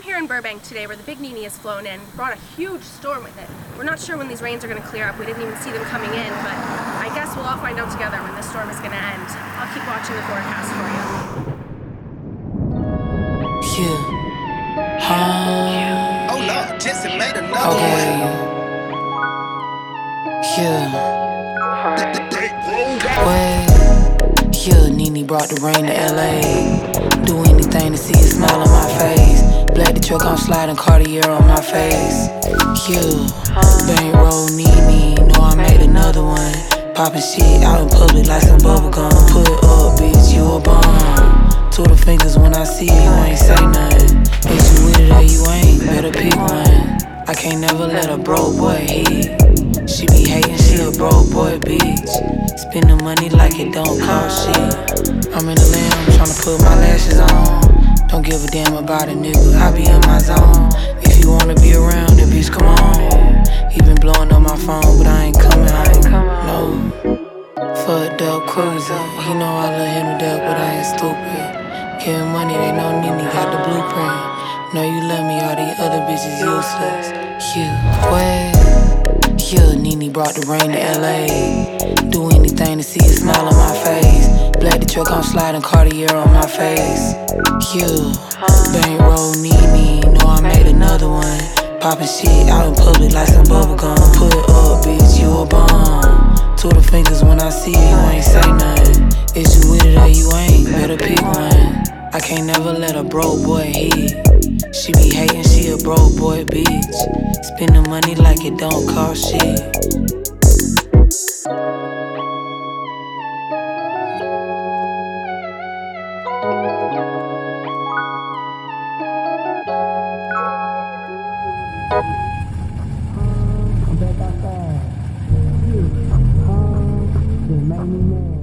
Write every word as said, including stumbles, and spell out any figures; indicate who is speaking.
Speaker 1: here in Burbank today where the Big Nene has flown in, brought a huge storm with it. We're not sure when these rains are going to clear up. We didn't even see them coming in, but I guess we'll all find out together when this storm is going to end. I'll keep watching the forecast for you.
Speaker 2: Yeah. Huh?
Speaker 3: Oh no, Jesse made another
Speaker 2: Okay.
Speaker 3: one.
Speaker 2: Yeah. Wait. Yeah, Nene brought the rain to L A. Do anything to see a smile on my face. Black the truck, I'm sliding Cartier on my face. Yeah. Bankroll Nene, know I made another one. Poppin' shit out in public like some bubble gum. Put it up, bitch, you a bum. Two the fingers when I see you, you ain't say nothing. Is you with it or you ain't? Better pick one. I can't never let a broke boy hit. She be hating, she a broke boy, bitch. Spending money like it don't cost shit. I'm in the lamb, tryna put my lashes on. Don't give a damn about a nigga, I be in my zone. If you wanna be around, then bitch, come on. He been blowing up my phone, but I ain't coming home, no. Fucked up cruiser, he know I love him to death, but I ain't stupid. Getting money, they know Nene got the blueprint. Know you love me, all these other bitches useless. Yeah, wait. Yeah, Nene brought the rain to L A. Do anything to see a smile on my face. Black the truck, I'm sliding Cartier on my face. Yeah, bankroll Nene, know I made another one. Poppin' shit out in public like some bubble gum. Put it up, bitch, you a bum. Two the fingers when I see you, you ain't say nothing. Is you with it or you ain't? Better pick one. I can't never let a broke boy hit. She be hating, she a broke boy, bitch. Spending money like it don't cost shit. I'm back outside. Just made me mad.